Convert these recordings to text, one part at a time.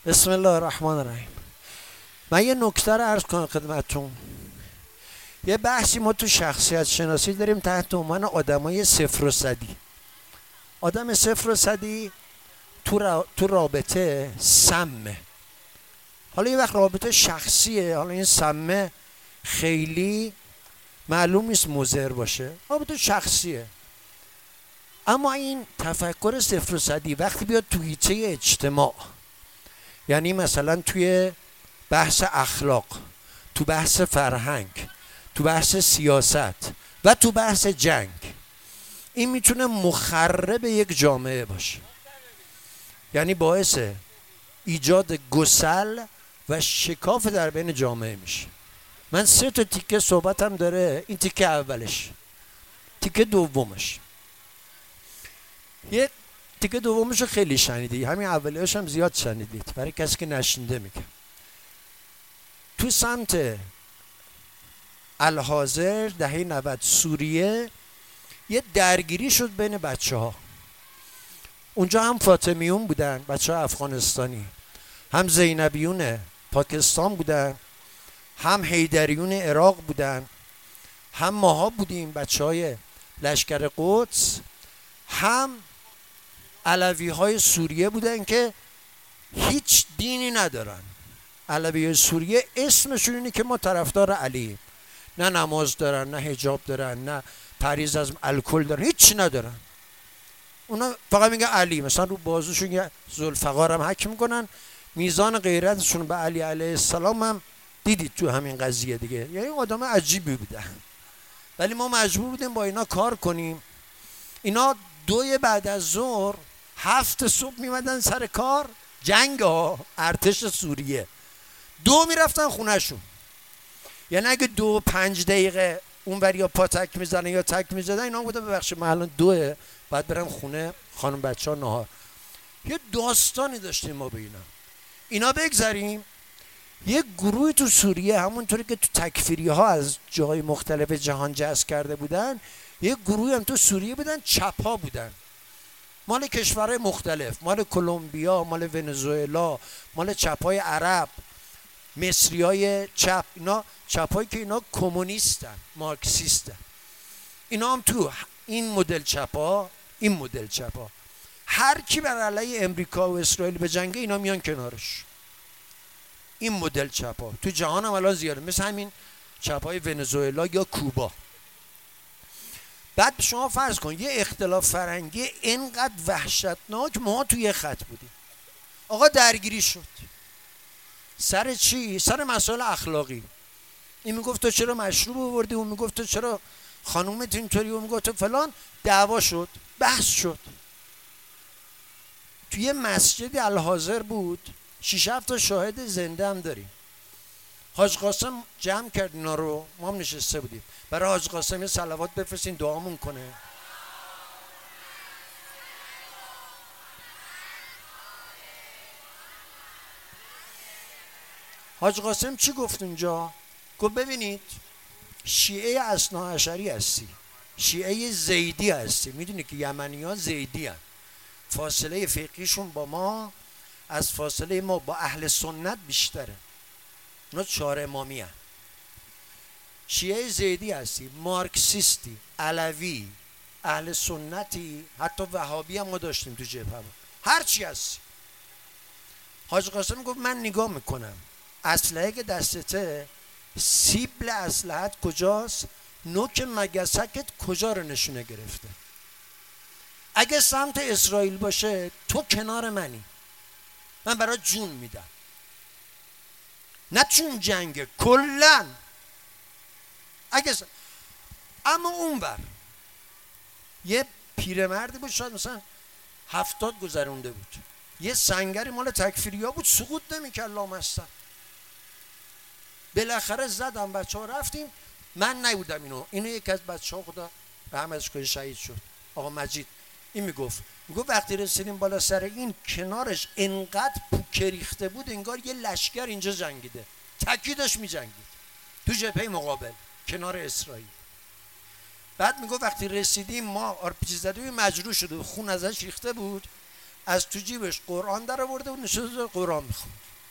بسم الله الرحمن الرحیم. من یه نکته رو عرض کنم خدمتتون. یه بحثی ما تو شخصیت شناسی داریم تحت عنوان آدمای صفر و صدی. آدم صفر و صدی تو رابطه سمه. حالا یه وقت رابطه شخصیه، حالا این سمه خیلی معلوم نیست مضر باشه، رابطه شخصیه. اما این تفکر صفر و صدی وقتی بیاد تو حیطه اجتماع، یعنی مثلا توی بحث اخلاق، تو بحث فرهنگ، تو بحث سیاست و تو بحث جنگ، این میتونه مخرب یک جامعه باشه. یعنی باعث ایجاد گسل و شکاف در بین جامعه میشه. من 3 تا تیکه صحبتم داره. این تیکه اولش، تیکه دومش. یه تیکه دومش رو خیلی شنیدی، همین اولیش هم زیاد شنیدید. برای کسی که نشنیده میگم، تو سمت الحاضر دهه 90 سوریه یه درگیری شد بین بچه ها. اونجا هم فاطمیون بودن، بچه ها افغانستانی، هم زینبیون پاکستان بودن، هم حیدریون عراق بودن، هم ماها بودیم بچه های لشکر قدس، هم علوی های سوریه بودن که هیچ دینی ندارن. علوی های سوریه اسمشون اینه که ما طرفدار علی، نه نماز دارن، نه حجاب دارن، نه پریز از الکل دارن، هیچ ندارن. اونا فقط میگن علی، مثلا رو بازوشون یه ذوالفقار هم حک میکنن. میزان غیرتشون به علی علیه السلام هم دیدید تو همین قضیه دیگه. یعنی آدم عجیبی بودن، ولی ما مجبور بودیم با اینا کار کنیم. اینا 2 بعد از ظهر 7 صبح میمدن سر کار، جنگ ها، ارتش سوریه. 2 میرفتن خونهشون. یعنی اگه 2 و 5 دقیقه اونور یا پا تک میزنن یا تک میزدن، اینا بودن ببخشید من الان 2 باید برم خونه خانم بچه ها نهار. یه داستانی داشتیم ما به اینا بگذاریم. یه گروه تو سوریه، همونطوری که تو تکفیری ها از جای مختلف جهان جذب کرده بودن، یه گروه هم تو سوریه بودن، چپ ها بودن، مال کشورهای مختلف، مال کلمبیا، مال ونزوئلا، مال چپ های عرب، مصری های چپ. اینا چپ هایی که اینا کمونیستن، مارکسیستن. اینا هم تو این مدل چپ ها هر کی بر علیه امریکا و اسرائیل به جنگه، اینا میان کنارش. این مدل چپ ها تو جهان هم الان زیاده، مثل همین چپ های ونزوئلا یا کوبا. بعد شما فرض کن یه اختلاف فرهنگی اینقدر وحشتناک، ما توی یه خط بودیم. آقا درگیری شد سر چی؟ سر مسائل اخلاقی. این میگفت تو چرا مشروب آوردی، اون میگفت تو چرا خانومت اینطوری، اون میگفت تو فلان. دعوا شد، بحث شد. توی یه مسجد الحاضر بود، 6 7 تا شاهد زنده هم داریم. حاج قاسم جمع کرد اینا رو، ما هم نشسته بودیم. برای حاج قاسم یه صلوات بفرستین دعامون کنه. حاج قاسم چی گفت اونجا؟ گفت ببینید، شیعه اثناعشری هستی، شیعه زیدی هستی. میدونی که یمنی ها زیدی هست، فاصله فقهیشون با ما از فاصله ما با اهل سنت بیشتره. اونا 4 امامی هست. شیعه زیدی هستی، مارکسیستی، علوی، اهل سنتی، حتی وهابی هم ما داشتیم تو جبهه. هر چی هستی. حاج قاسم گفت من نگاه میکنم اسلحه که دستته، سیبل اسلحت کجاست، نوک مگسکت کجا رو نشونه گرفته. اگه سمت اسرائیل باشه تو کنار منی، من برای جون میدم، نه چون جنگه کلن. اما اون بر یه پیرمردی بود، شاید مثلا 70 گذرونده بود، یه سنگری مال تکفیری ها بود، سقوط نمیکرد لامصب. بالاخره زدم، بچه ها رفتیم. من نبودم، اینو یک از بچه ها خدا رحمتش کنه شهید شد، آقا مجید. این میگفت وقتی رسیدیم بالا سر این کنارش انقدر پوکه ریخته بود انگار یه لشکر اینجا جنگیده، تکی داشت میجنگید تو جبهه مقابل کنار اسرائیل. بعد میگفت وقتی رسیدیم ما آرپیجی زده بودیم، مجروح شده، خون ازش ریخته بود. از تو جیبش قرآن در آورده و نشسته قرآن میخوند.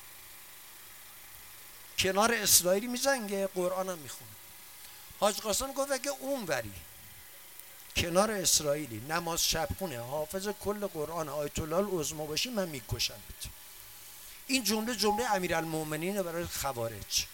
کنار اسرائیلی میجنگه، قرآن هم میخوند. حاج قاسم گفت اگه اون وری کنار اسرائیلی نماز شب خونه حافظ کل قرآن آیت الله العظمی باشی من میکشمت. این جمله امیرالمومنین برای خوارج.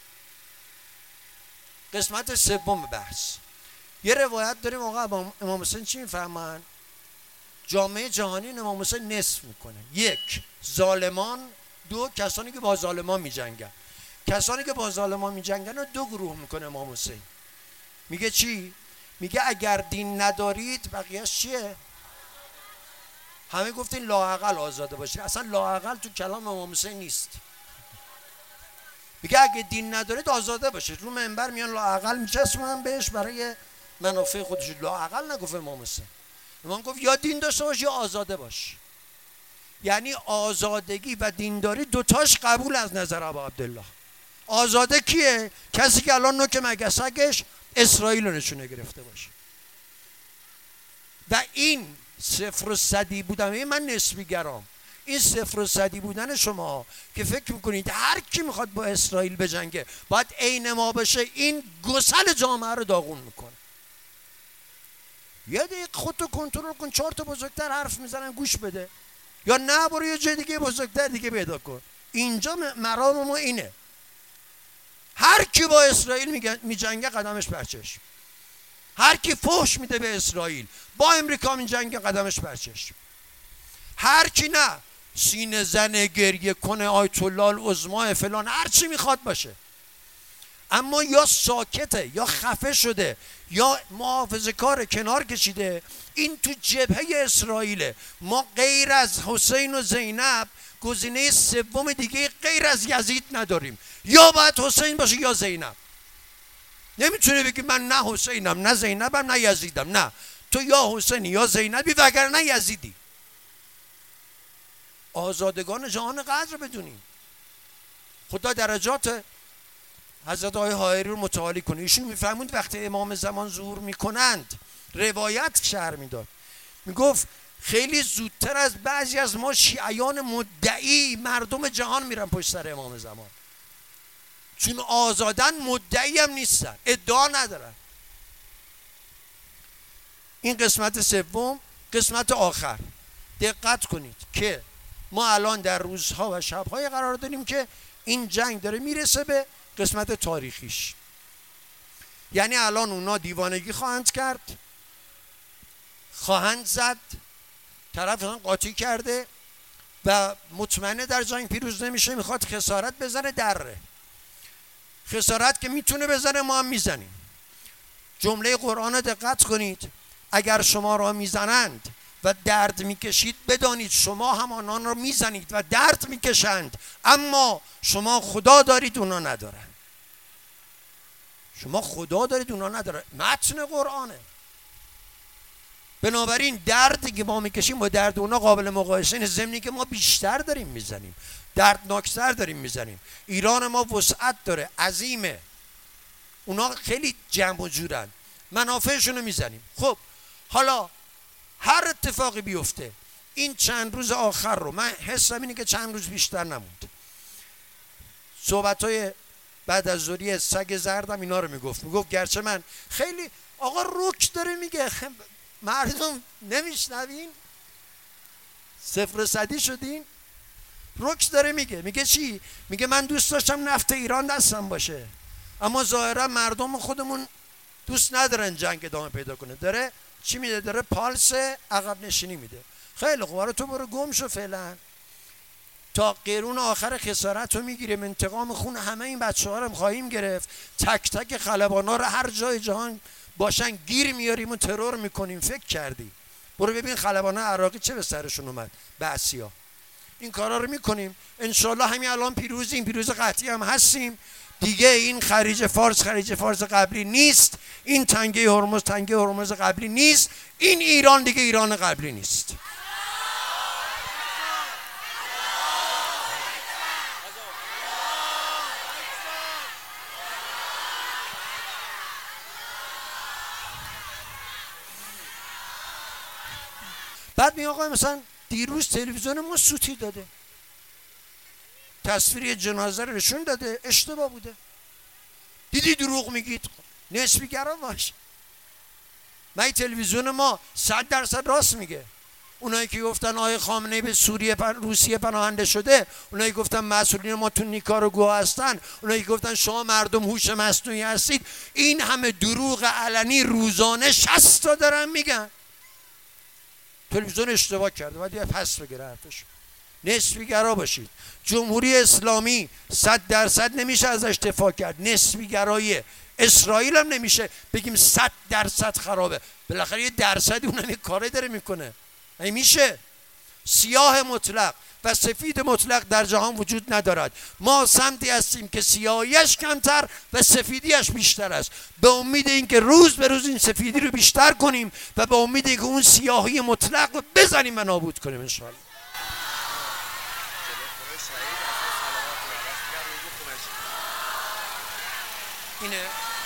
قسمت سوم بحث، یه روایت داریم آقا امام حسین چی میفهمن؟ جامعه جهانی امام حسین نصف میکنه. یک، ظالمان. دو، کسانی که با ظالمان میجنگن. کسانی که با ظالمان میجنگن رو دو گروه میکنه امام حسین. میگه چی؟ میگه اگر دین ندارید بقیهش چیه؟ همه گفتین لااقل آزاده باشید. اصلا لااقل تو کلام امام حسین نیست. میگه اگه دین ندارید آزاده باشید. رو منبر میان لااقل میچسبونن بهش برای منافع خودش. لااقل نگفت امام حسین. امام گفت یا دین داشته باش یا آزاده باش. یعنی آزادگی و دینداری دوتاش قبول از نظر ابا عبدالله. آزاده کیه؟ کسی که الان نوک مگسکش اسرائیل رو نشونه گرفته باشه. و این صفر و صدی بودن، من نسبی گرام، این صفر و صدی بودن شما که فکر میکنید هر کی میخواد با اسرائیل بجنگه باید عین ما بشه، این گسل جامعه رو داغون میکنه. یه دقیقه خودتو کنترل کن. 4 تا بزرگتر حرف میزنن گوش بده، یا نه برو یه جای دیگه بزرگتر دیگه پیدا کن. اینجا مرام ما اینه، هر کی با اسرائیل میجنگه قدمش برچشم. هر کی فحش میده به اسرائیل با امریکا میجنگه قدمش برچشم. هر کی نه سینه زن گریه کنه آیت الله العظمی فلان هر چی میخواد باشه، اما یا ساکته یا خفه شده یا محافظه کار کنار کشیده. این تو جبهه اسرائیله. ما غیر از حسین و زینب گزینه سوم دیگه غیر از یزید نداریم. یا باید حسین باشه یا زینب. نمیتونه بگی من نه حسینم نه زینبم نه یزیدم. نه، تو یا حسینی یا زینبی وگرنه یزیدی. آزادگان جهان قدر بدونیم. خدا درجات حضرت آقای حائری رو متعالی کنه. ایشون میفهموند وقتی امام زمان ظهور میکنند، روایت شرح میداد، میگفت خیلی زودتر از بعضی از ما شیعیان مدعی مردم جهان میرن پشت سر امام زمان، چون آزادن مدعی هم نیستن، ادعا ندارن. این قسمت سوم. قسمت آخر دقت کنید که ما الان در روزها و شبهای قرار داریم که این جنگ داره میرسه به قسمت تاریخیش. یعنی الان اونا دیوانگی خواهند کرد، خواهند زد، طرف قاطی کرده و مطمئنه در جنگ پیروز نمیشه، میخواد خسارت بزنه. دره خسارت که میتونه بزنه ما هم میزنیم. جمله قرآن رو دقت کنید، اگر شما را میزنند و درد میکشید بدانید شما هم آنان را میزنید و درد میکشند، اما شما خدا دارید اونا ندارن. شما خدا دارید اونا ندارن. متن قرآنه. بنابراین دردی که ما میکشیم با درد اونا قابل مقایسه نیست، ضمنی که ما بیشتر داریم میزنیم، دردناکتر داریم میزنیم. ایران ما وسعت داره، عظیمه، اونا خیلی جمع و جورن، منافعشون رو میزنیم. خب حالا هر اتفاقی بیفته این چند روز آخر رو، من حسم اینه که چند روز بیشتر نموند. صحبت‌های بعد از ظهری سگ زردم اینا رو میگفت گرچه من خیلی آقا رک داره میگه، مردم نمیشنوین، صفر صدی شدین. رک داره میگه چی؟ میگه من دوست داشتم نفت ایران دستم باشه، اما ظاهرا مردم خودمون دوست ندارن جنگ ادامه پیدا کنه. داره چی میده؟ داره پالس عقب نشینی میده. خیلی خوب، تو برو گم شو فعلا تا قرون آخر خسارت رو میگیریم، انتقام خون همه این بچه ها رو خواهیم گرفت، تک تک خلبان ها رو هر جای جهان باشن گیر میاریم و ترور میکنیم. فکر کردی؟ برو ببین خلبان ها عراقی چه به سرشون اومد، بعثیا. این کارا رو میکنیم انشالله همین الان پیروزیم، پیروز قطعی هم هستیم دیگه. این خلیج فارس قبلی نیست، این تنگه هرمز قبلی نیست، این ایران دیگه ایران قبلی نیست. بعد می آقا مثلا دیروز تلویزیون ما سوتی داده، تصویر جنازه رو نشون داده، اشتباه بوده. دیدی دروغ میگید، نسبی گرا باش. من تلویزیون ما 100% راست میگه. اونایی که گفتن آقای خامنه‌ای به روسیه پناهنده شده، اونایی که گفتن مسئولین ما تو نیکاراگوآ هستن، اونایی که گفتن شما مردم هوش مصنوعی هستید، این همه دروغ علنی روزانه 60 تا دارن میگن. تلویزیون اشتباه کرده، باید پس بگیره حرفش. نسبی گرا باشید. جمهوری اسلامی 100% نمیشه ازش دفاع کرد، نسبی گرایی. اسرائیل هم نمیشه بگیم 100% خرابه، بالاخره یه درصدی اونم یه کاری داره میکنه. میشه. سیاه مطلق و سفید مطلق در جهان وجود ندارد. ما سمتی هستیم که سیاهیش کمتر و سفیدیش بیشتر است، به امید اینکه روز به روز این سفیدی رو بیشتر کنیم و به امید اینکه اون سیاهی مطلق رو بزنیم و نابود کنیم ان شاء الله. اینه